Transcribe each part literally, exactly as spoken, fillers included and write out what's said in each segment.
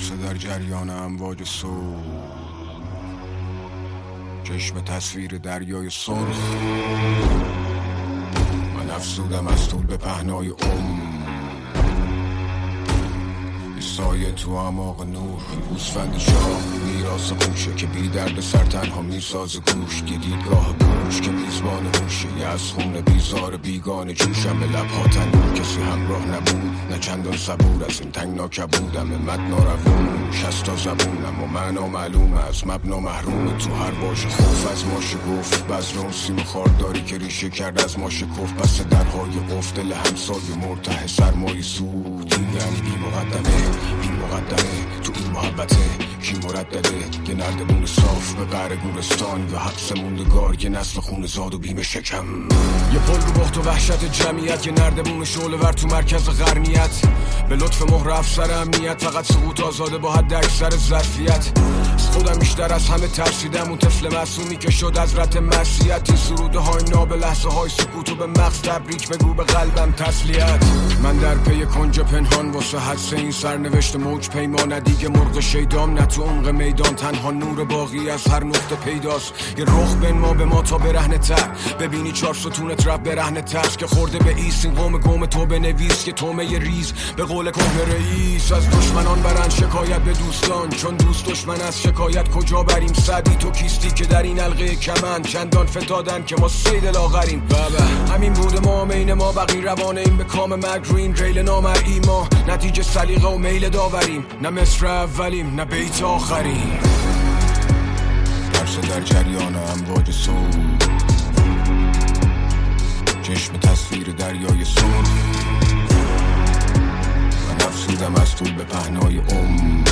ترس در جریان امواج صبح، چشم تصویر دریای سرخ. من افزودم از طول به پهنای عمر، سایه تو اعماق نور. گوسفند شاه میراث خوشه که بی درد سر تنها میساز گوش. دیدگاه گوش که میزبان هوشه، یه از خون بیزار بیگانه جوشم به لبها تنور. کسی همراه نبود نه چندان صبور، از این تنگنا کبودم مد ناروون. شستا زبونم و معنا معلوم از مبنا محروم. تو هر باش خوف از ماشه گفت بزر اون سیم خارداری که ریشه کرد از ماشه کف. پس درهای قفل دل همسایه مرتاح سرمایه سود. این یعنی بی مقدمه بی مقدمه تو این محبته کی مردده. یه نردبون صاف به قعر گورستان و حبس موندگار. یه نسل خون زاد و بیم شکم. یه پل رو بخت و وحشت جمعیت، یه نردبون شعله ور تو مرکز قرنیت. به لطف مهر افسر امنیت، فقط سقوط آزاده با حد اکثر ظرفیت. از خودم بیشتر از همه ترسیدم، اون طفل معصومی که شد از رت معصیت. این سروده های ناب لحظه های سکوت و به مغز تبریک بگو به قلبم تسلیت. من در پی کنج پنهان واسه حدس این سرنوشت موج پیمانه. دیگه مرغ شیدام نه تو عمق میدان، تنها نور باقی از هر نقطه پیداست. یه رخ بین ما به ما تا برهنه تر، ببینی چار ستون ترپ برهنه ترس که خورده به ایست. این قوم گم تو بنویس که تومه ریز به قول کهنه رئیس. از دشمنان برن شکایت به دوستان، چون دوست دشمن از شکایت کجا بریم. سعدی تو کیستی که در این حلقه کمن چندان فتادن که ما سید لاغریم. بابا همین بود ما مین ما بقی روانه این به کام مرگ رو این ریل نامرئی. ما نتیجه سلیقه و میل داوریم، نه مصر اولیم نه بیت آخریم. ترس در جریان امواج صبح، چشم تصویر دریای سرخ. من افزودم از طول به پهنای عمر،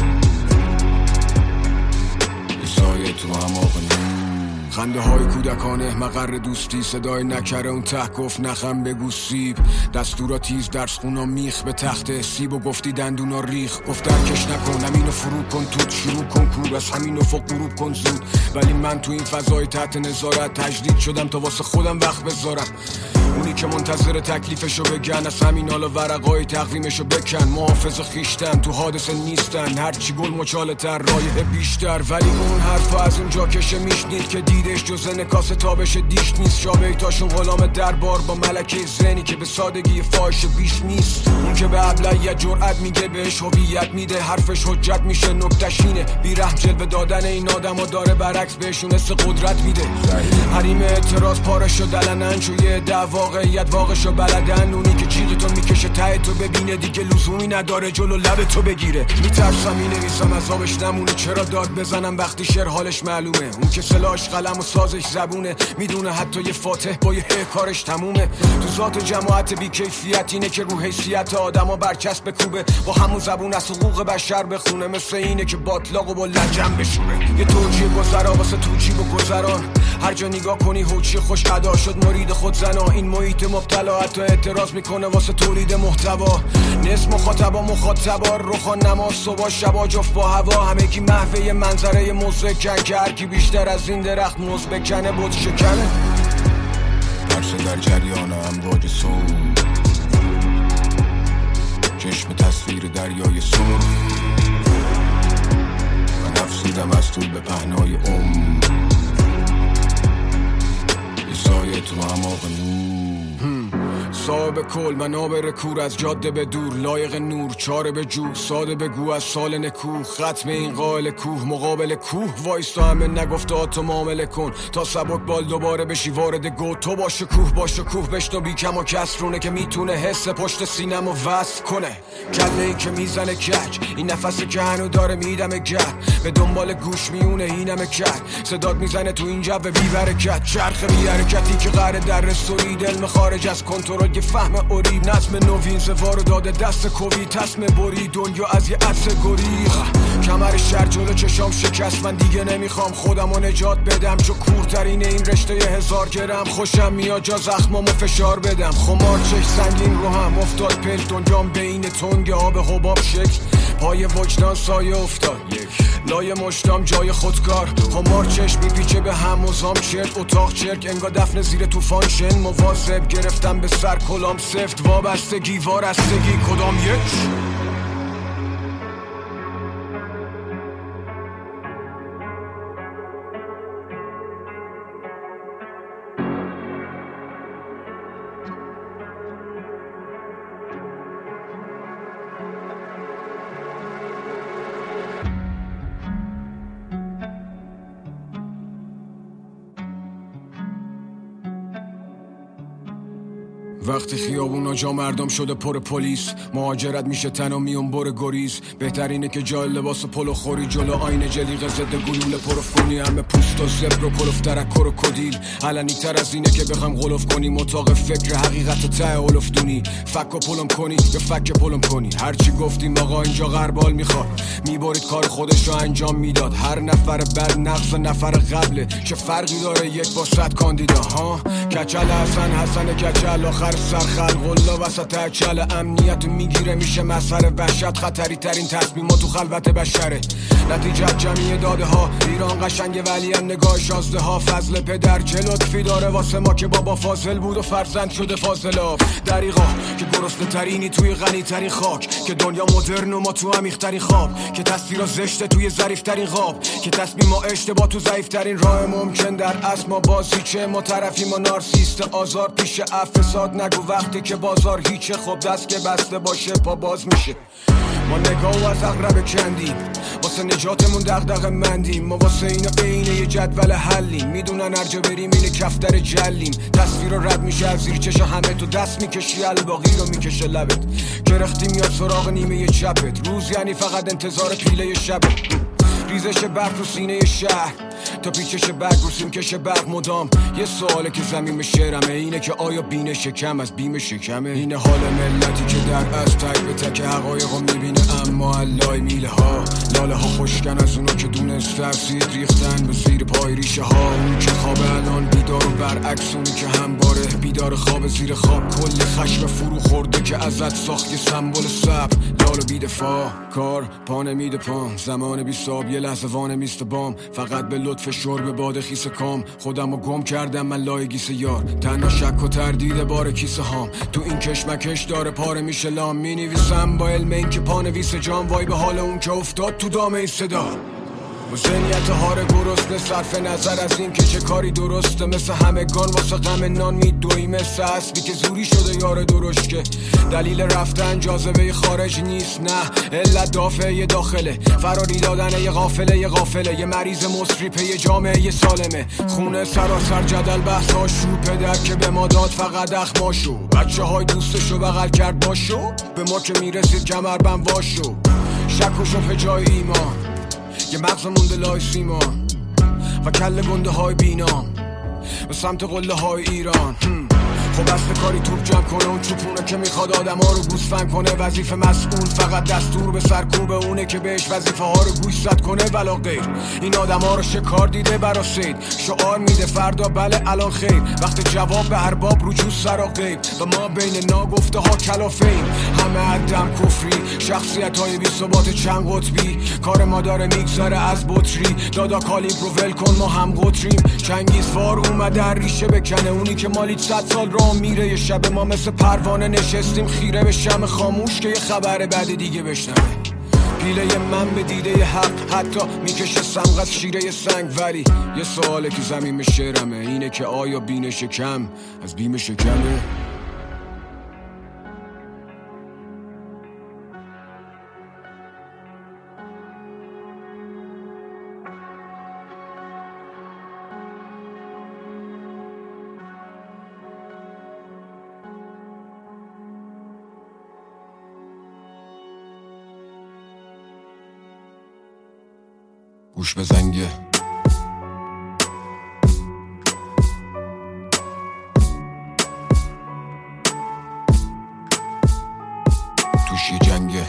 یه سایه تو اعماق نور. خنده های کودکانه مقر دوستی، صدای نکره اون ته گفت نخم بگو سیب. دستورا تیز درس خونا میخ به تخت سیب و گفتی دندونا ریخ. گفت درکش نکن همینو فرو کن توت شروع کن کور، از همینو فوق غروب کن زود. ولی من تو این فضای تحت نظارت تجدید شدم تا واسه خودم وقت بذارم. اونی که منتظر تکلیفشو بگن، از همین حالا ورقای تقویمشو بکن. محافظ خیشتن تو حادثه نیستن، هرچی گل مچاله تر رایه بیشتر. ولی اون حرفا از اونجا کشه میشنید که دیدش جز نکاس تابش دیش نیست. شابیتاشون غلام دربار با ملکه زنی که به سادگی فاحش بیش نیست. اون که به ابلهیت جرأت میگه بهش هویت میده، حرفش حجت میشه نکته‌ش اینه. بی رحم جلوه دادن این آدما داره برعکس بهشون حس قدرت میده. حریم اعتراض پارشو دلنن چوی دعوا واقعیت واقعشو بلدن. اونی که جیغ تو میکشه ته تو ببینه دیگه لزومی نداره جلو لب تو بگیره. میترسم مینویسم عذابش نمونه، چرا داد بزنم وقتی شعر حالش معلومه. اون که سلاش قلم و سازش زبونه، میدونه حتی یه فاتح با یه کارش تمومه. تو ذات جماعت بی کیفیت اینه که رو حیثیت آدما برچسب کوبه. با همون زبون از حقوق بشر بخونه، مثل اینه که باطلاق و با لجن بشوره. یه توجیه گذرا واسه توجیب و گذران، هر جا نگاه کنی هوچی خوش ادا شد مرید خود زنا. این محیط مبتلا حتی اعتراض میکنه واسه تولید محتوا. نصف مخاطبا مخاطبا روخان نماز صبح شبا جفت با هوا. همگی محوه منظره مزکن که هرکی بیشتر از این درخت موز بکنه بود شکنه. ترس در جریان امواج صبح، چشم تصویر دریای سرخ. من افزودم از طول به پهنای عمر، یه سایه تو اعماق نور. صاحب کل منابر کور، از جاده به دور لایق نور. چاره به جو ساده بگو از سال نکوه، ختم این قائل کوه مقابل کوه. وایستا همه نگفته تو معامله کن تا سبک بال دوباره بشی وارد گو. تو باشه کوه باشه کوه بشنو بی کم و کسرونه که میتونه حس پشت سینم و وصل کنه. کله ای که میزنه کج، این نفسی که هنو داره میدمه گر. به دنبال گوش میونه اینمه کرد، صدات میزنه تو این جو بی برکت. چرخ بی حرکتی که قراره در رستورید، علم خارج از کنترل یه فهم اوریب. نظم نوین زوارو داده دست کوی، تصم بری دنیا از یه عطسه گریخ. کمر شر جلو چشام شکست، من دیگه نمیخوام خودمو نجات بدم. چو کورترین این رشته یه هزار گرم، خوشم میاد جا زخمامو فشار بدم. خمار چش سنگین رو هم افتاد پل، دنیام بین تنگ آب حباب شکل. پای وجدان سایه افتاد لای مشتام جای خودکار. خمار چشم میپیچه به هم مزام چرک، اتاق چرک انگا دفن زیر توفان شن. مواظب گرفتم به سر کلام سفت، وابستگی وارستگی کدام یک. وقتی خیابونا جا مردم شده پر پلیس، مهاجرت میشه تنها میون بر گریز. بهترینه که جای لباس پلو خوری جلو آینه جلیقه ضد گلوله پروف کنی. همه پوست و زبر و کلوف ترکر و کدیل. علنی تر از اینه که بخوام غلوف کنی مطاق فکر حقیقت ته اولف دونی. فک و پلم کنی یا فک پلم کنی، هرچی گفتیم آقا اینجا غربال میخواد. میبارید کار خودش رو انجام میداد. هر نفر بعد نقص نفر قبله، چه فرقی داره یک با صد کاندیدا ها. کچل حسن حسن کچل آخر سر خلق الله وسط اچل. امنیت میگیره میشه مسخره، وحشت خطری ترین تصمیما تو خلوت بشره. نتیجه جمعی داده ها. ایران قشنگه ولی هم نگاه شازده ها. فضل پدر چه لطفی داره واسه ما که بابا فاضل بود و فرزند شده فاضلاب. دریغا که گرسنه ترینی توی غنی ترین خاک، که دنیا مدرن و ما تو عمیق ترین خواب، که تصویر زشته توی ظریف ترین خواب، که تصمیم ما اشتباه تو ضعیف ترین راه ممکن. در اصل ما بازی چه ما طرفی ما نارسیست آزار پیش افساد. نگو وقتی که بازار هیچه، خب دست که بسته باشه پا باز میشه. ما نگاه از اقرب کندیم واسه نجاتمون دغدغه مندیم. ما واسه اینا عینه یه جدول حلیم. میدونن هرجا بریم اینه کفتر جلیم. تصویر رد میشه از زیر چشم همه، تو دست میکشی الباقی رو میکشه لبت. گرختی میاد سراغ نیمه چپت. روز یعنی فقط انتظار پیله شبت. ریزش برق تو سینه شهر تا پیچش برق رو سیم کش برق مدام. یه سواله که زمین شعرمه اینه که آیا بینش کم از بیم شکمه؟ اینه حال ملتی که در از تک به تک حقایق رو میبینه اما علای میله ها. لاله ها خوشکن از اونو که دونست ترسید ریختن به زیر پای ریشه ها. اون که خواب الان بیدار و برعکس اونی که همباره بیدار خواب زیر خواب. کلی خشم فرو خورده که ازت ساخت یه سمبل صبر. لالو بیدفاع کار پا نمیده پام. زمان بی صاب یه لحظه وانه میست بام. فقط به لطف شرب باد خیس کام. خودم رو گم کردم من لای گیس یار. تنها شک و تردید بار کیسه هام. تو این کشمکش داره پاره میشه لام. می نویسم با علم این که پانویس جام. وای به حال اون که افتاد تو دام این صدا. با ذهنیت هار گرسنه صرف نظر از این که چه کاری درسته. مثل همگان واسه غم نان میدوی. مثل اسبی که زوری شده یار درشکه. دلیل رفتن جاذبه خارج نیست، نه علت دافعه داخله. فراری دادن یه غافله یه غافله. یه مریض مصری یه جامعه یه سالمه. خونه سراسر جدل بحث هاشو. پدر که به ما داد فقط اخماشو. بچه های دوستشو بغل کرد باشو. به ما که میرسید کمربند واشو. شک و شبه جای ایمان. یه مغز مونده لای سیمان و کل گنده های بینام به سمت قله های ایران. خب اصل کاری توپ جمع کنه. اون چوپونه که میخواد آدم ها رو گوسفند کنه. وظیفه مسئول فقط دستور به سرکوب اونه که بهش وظیفه ها رو گوشزد کنه ولا غیر. این آدم ها رو شکار دیده برا سید. شعار میده فردا بله الان خیر. وقت جواب به ارباب رجوع سر و غیب. و ما بین ناگفته ها کلافیم. همه عدم کفری شخصیت های بی ثبات چند قطبی. کار ما داره میگذاره از بطری. دادا کالیبر رو ول کن ما هم قطریم. چنگیزوار اومده ریشه بکنه. اونی که مالیت صد سال راه میره. یه شب ما مثل پروانه نشستیم خیره به شم خاموش که یه خبر بعد دیگه بشنوه. پیله من به دیده حق حتی میکشه سمغ از شیره سنگ. ولی یه سواله که زمین شعرمه اینه که آیا بینش کم از بیم شکمه؟ گوش به زنگه توش یه جنگه.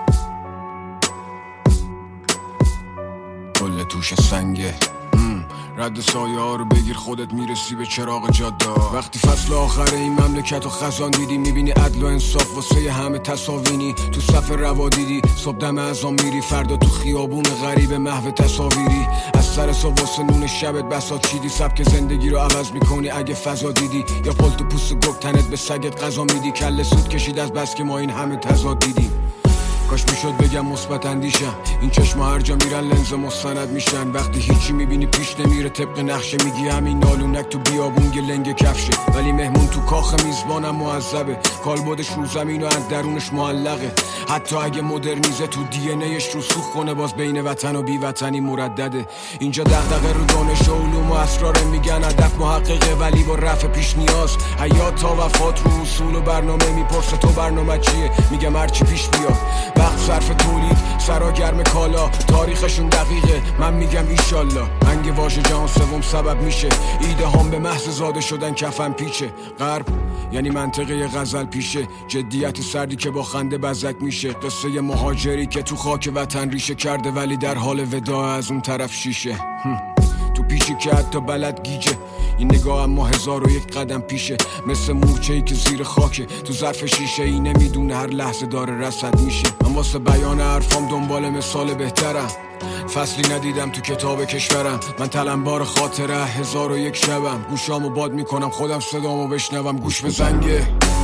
کل توش سنگه. رد سایه ها رو بگیر خودت میرسی به چراغ جاده. وقتی فصل آخر این مملکت و خزان دیدی میبینی عدل و انصاف واسه همه تصاوینی. تو صف روا دیدی صبح دم ازان میری. فردا تو خیابون غریب محو تصاویری. از سر صبح واسه نون شبت بساط چیدی. سبک زندگی رو عوض میکنی اگه فضا دیدی. یا پلت و پوست گک تنت به سگت غذا میدی. کله سود کشید از بس که ما این همه تضاد دیدیم. کاش میشد بگم مثبت اندیشم. این چشم هر جا میرن لنز مستند میشن. وقتی هیچی میبینی پیش نمیره طبق نقشه، میگی همین نالونک تو بیابون گلنگ کفشه. ولی مهمون تو کاخ میزبانم معذبه، کالبدش رو زمین و از درونش معلقه. حتی اگه مدرنیزه تو دی ان ایش رو سوخ کنه، باز بین وطن و بی وطنی مردده. اینجا دغدغه رو دانش و علوم و اسرار، میگن هدف محققه ولی با رفع پیش نیاز. حیات تا وفات رو اصول و برنامه، میپرسه تو برنامه چیه، میگم هرچی پیش بیاد. وقت صرف تولید، سرا گرم کالا، تاریخشون دقیقه، من میگم ایشالله. انگ واژه جهان سوم سبب میشه ایده هم به محض زاده شدن کفن پیچه. غرب یعنی منطقه غزل پیشه، جدیت سردی که با خنده بزک میشه. قصه مهاجری که تو خاک وطن ریشه کرده ولی در حال وداع از اون طرف شیشه. تو پیشی که حتی بلد گیجه، این نگاه اما هزار و یک قدم پیشه. مثل مورچه‌ای که زیر خاکه تو ظرف شیشه ای، نمیدونه هر لحظه داره رصد میشه. من واسه بیان حرفام دنبال مثال بهترم، فصلی ندیدم تو کتاب کشورم. من تلمبار خاطره هزار و یک شبم، گوشامو باد میکنم خودم صدامو بشنوم. گوش به زنگه